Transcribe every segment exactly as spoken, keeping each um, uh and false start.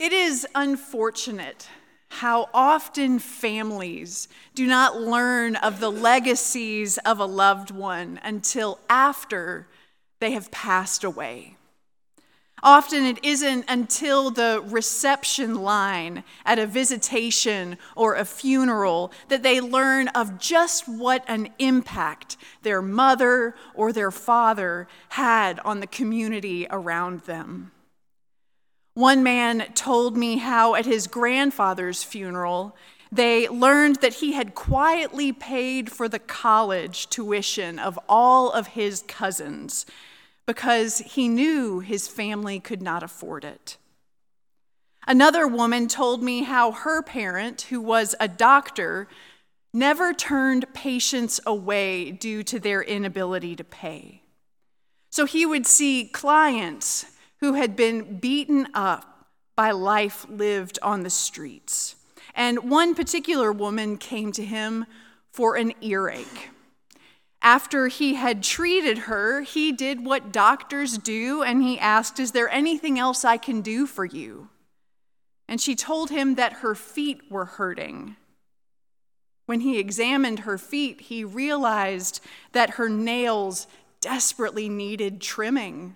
It is unfortunate how often families do not learn of the legacies of a loved one until after they have passed away. Often it isn't until the reception line at a visitation or a funeral that they learn of just what an impact their mother or their father had on the community around them. One man told me how at his grandfather's funeral, they learned that he had quietly paid for the college tuition of all of his cousins because he knew his family could not afford it. Another woman told me how her parent, who was a doctor, never turned patients away due to their inability to pay. So he would see clients who had been beaten up by life lived on the streets. And one particular woman came to him for an earache. After he had treated her, he did what doctors do, and he asked, "Is there anything else I can do for you?" And she told him that her feet were hurting. When he examined her feet, he realized that her nails desperately needed trimming.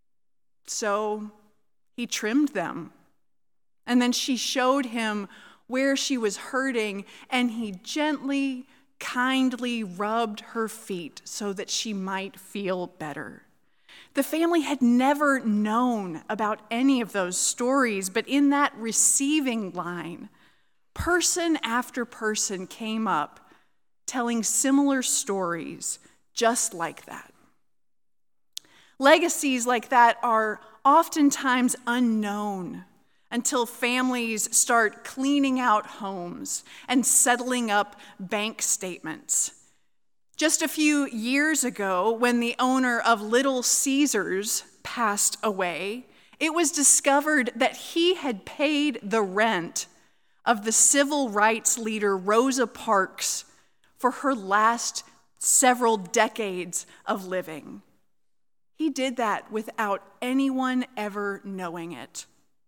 So he trimmed them. And then she showed him where she was hurting, and he gently, kindly rubbed her feet so that she might feel better. The family had never known about any of those stories, but in that receiving line, person after person came up telling similar stories just like that. Legacies like that are oftentimes unknown until families start cleaning out homes and settling up bank statements. Just a few years ago, when the owner of Little Caesars passed away, it was discovered that he had paid the rent of the civil rights leader Rosa Parks for her last several decades of living. He did that without anyone ever knowing it.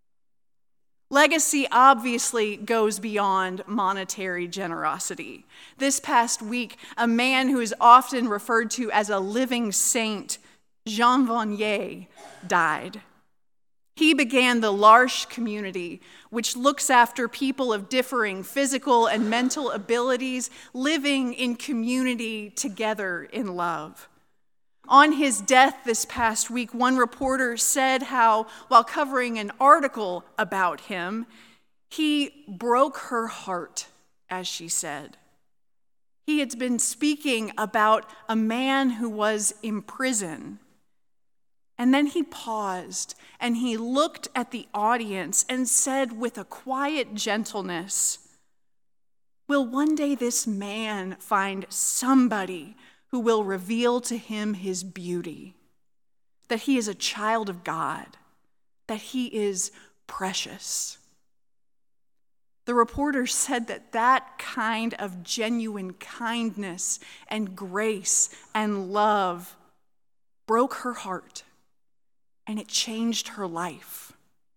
Legacy obviously goes beyond monetary generosity. This past week, a man who is often referred to as a living saint, Jean Vanier, died. He began the L'Arche community, which looks after people of differing physical and mental abilities living in community together in love. On his death this past week, one reporter said how, while covering an article about him, he broke her heart, as she said. He had been speaking about a man who was in prison. And then he paused and he looked at the audience and said with a quiet gentleness, "Will one day this man find somebody who will reveal to him his beauty, that he is a child of God, that he is precious?" The reporter said that that kind of genuine kindness and grace and love broke her heart, and it changed her life.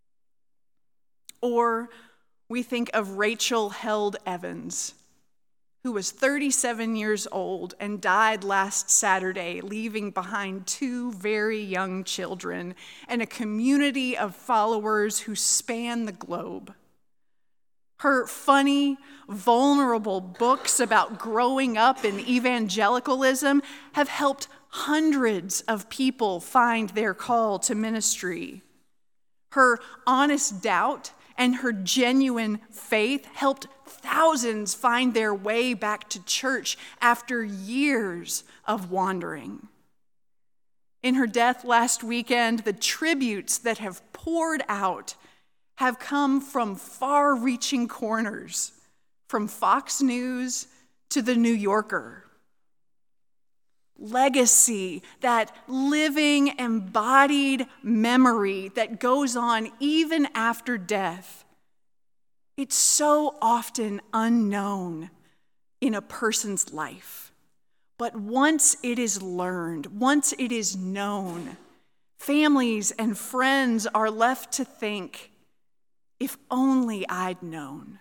Or we think of Rachel Held Evans, who was thirty-seven years old and died last Saturday, leaving behind two very young children and a community of followers who span the globe. Her funny, vulnerable books about growing up in evangelicalism have helped hundreds of people find their call to ministry. Her honest doubt and her genuine faith helped thousands find their way back to church after years of wandering. In her death last weekend, the tributes that have poured out have come from far-reaching corners, from Fox News to The New Yorker. Legacy, that living, embodied memory that goes on even after death, it's so often unknown in a person's life. But once it is learned, once it is known, families and friends are left to think, If only I'd known.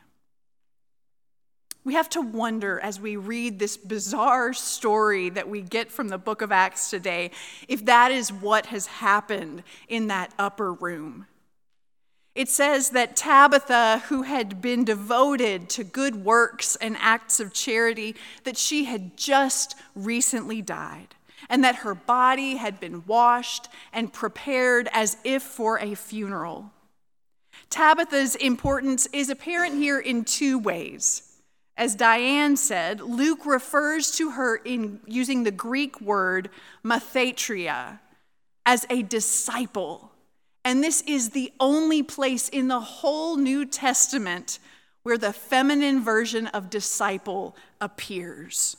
We have to wonder as we read this bizarre story that we get from the book of Acts today, if that is what has happened in that upper room. It says that Tabitha, who had been devoted to good works and acts of charity, that she had just recently died, and that her body had been washed and prepared as if for a funeral. Tabitha's importance is apparent here in two ways. As Diane said, Luke refers to her in using the Greek word mathetria as a disciple. And this is the only place in the whole New Testament where the feminine version of disciple appears.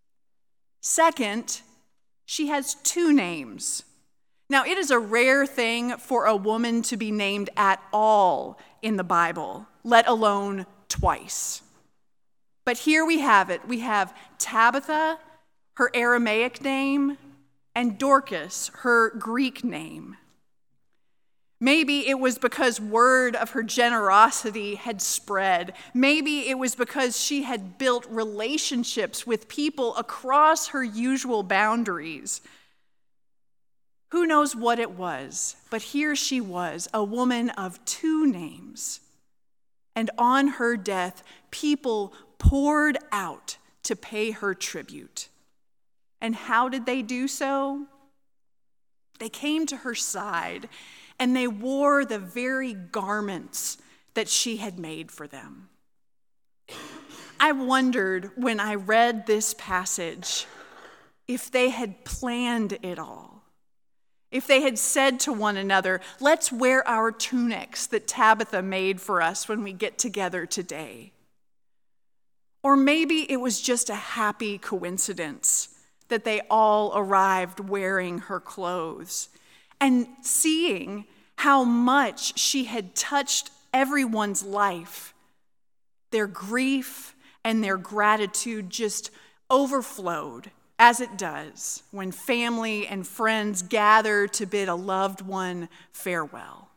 Second, she has two names. Now, it is a rare thing for a woman to be named at all in the Bible, let alone twice. But here we have it. We have Tabitha, her Aramaic name, and Dorcas, her Greek name. Maybe it was because word of her generosity had spread. Maybe it was because she had built relationships with people across her usual boundaries. Who knows what it was, but here she was, a woman of two names. And on her death, people poured out to pay her tribute. And how did they do so? They came to her side, and they wore the very garments that she had made for them. I wondered when I read this passage if they had planned it all. If they had said to one another, let's wear our tunics that Tabitha made for us when we get together today. Or maybe it was just a happy coincidence that they all arrived wearing her clothes and seeing how much she had touched everyone's life. Their grief and their gratitude just overflowed, as it does when family and friends gather to bid a loved one farewell.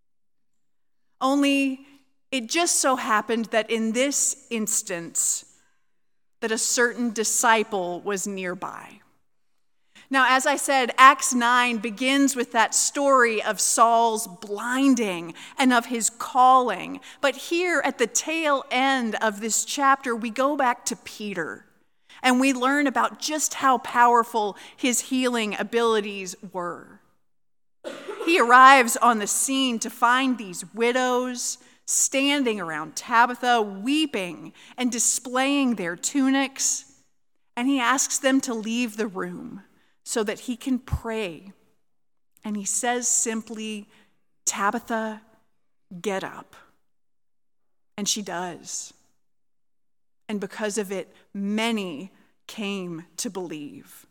Only it just so happened that in this instance, that a certain disciple was nearby. Now, as I said, Acts nine begins with that story of Saul's blinding and of his calling. But here at the tail end of this chapter, we go back to Peter. And we learn about just how powerful his healing abilities were. He arrives on the scene to find these widows standing around Tabitha, weeping and displaying their tunics. And he asks them to leave the room so that he can pray. And he says simply, Tabitha, get up. And she does. And because of it, many came to believe.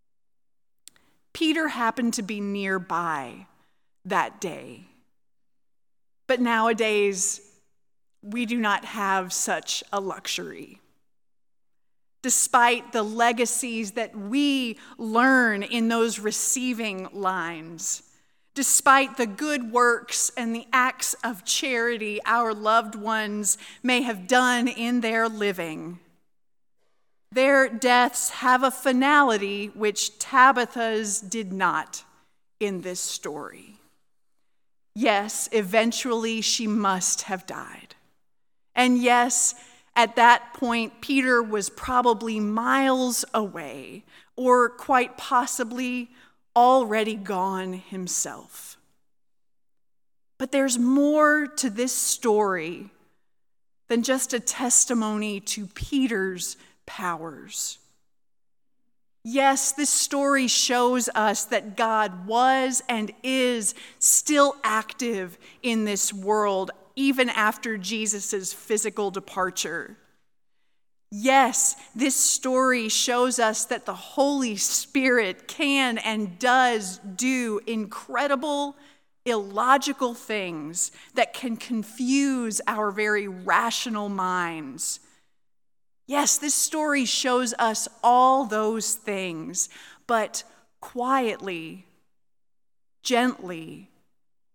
Peter happened to be nearby that day. But nowadays, we do not have such a luxury. Despite the legacies that we learn in those receiving lines, despite the good works and the acts of charity our loved ones may have done in their living, their deaths have a finality which Tabitha's did not in this story. Yes, eventually she must have died. And yes, at that point, Peter was probably miles away, or quite possibly already gone himself. But there's more to this story than just a testimony to Peter's powers. Yes, this story shows us that God was and is still active in this world, even after Jesus' physical departure. Yes, this story shows us that the Holy Spirit can and does do incredible, illogical things that can confuse our very rational minds. Yes, this story shows us all those things, but quietly, gently,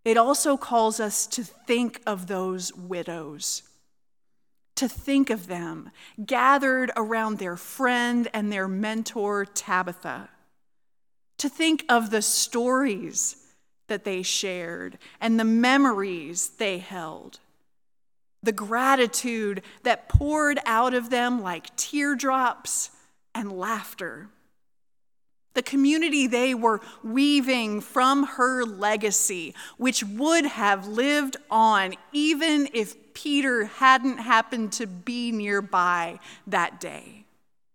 it also calls us to think of those widows, to think of them gathered around their friend and their mentor, Tabitha, to think of the stories that they shared and the memories they held, the gratitude that poured out of them like teardrops and laughter, the community they were weaving from her legacy, which would have lived on even if Peter hadn't happened to be nearby that day.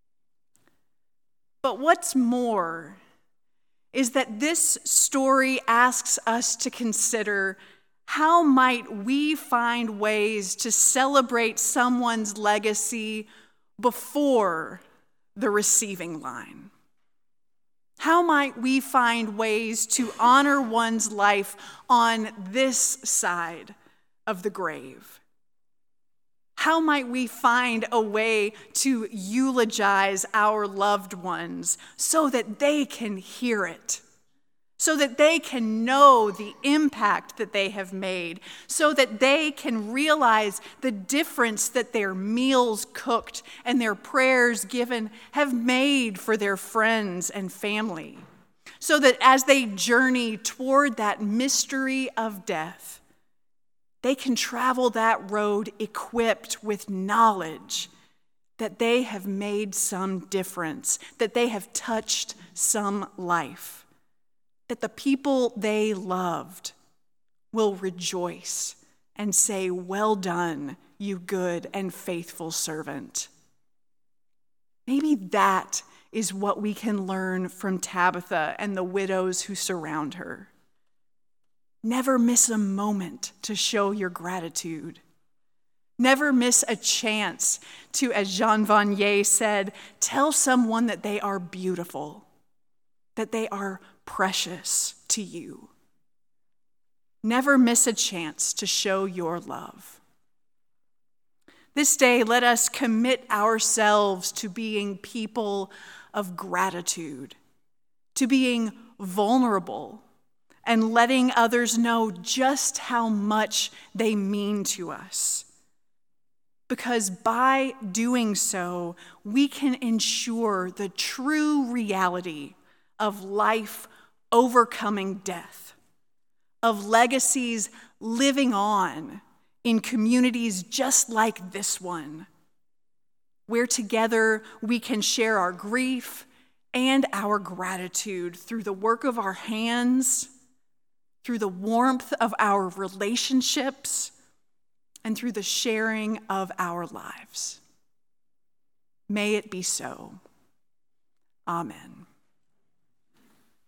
But what's more is that this story asks us to consider, how might we find ways to celebrate someone's legacy before the receiving line? How might we find ways to honor one's life on this side of the grave? How might we find a way to eulogize our loved ones so that they can hear it, so that they can know the impact that they have made, so that they can realize the difference that their meals cooked and their prayers given have made for their friends and family, so that as they journey toward that mystery of death, they can travel that road equipped with knowledge that they have made some difference, that they have touched some life, that the people they loved will rejoice and say, "Well done, you good and faithful servant." Maybe that is what we can learn from Tabitha and the widows who surround her. Never miss a moment to show your gratitude. Never miss a chance to, as Jean Vanier said, tell someone that they are beautiful, that they are precious to you. Never miss a chance to show your love. This day, let us commit ourselves to being people of gratitude, to being vulnerable, and letting others know just how much they mean to us. Because by doing so, we can ensure the true reality of life overcoming death, of legacies living on in communities just like this one, where together we can share our grief and our gratitude through the work of our hands, through the warmth of our relationships, and through the sharing of our lives. May it be so. Amen.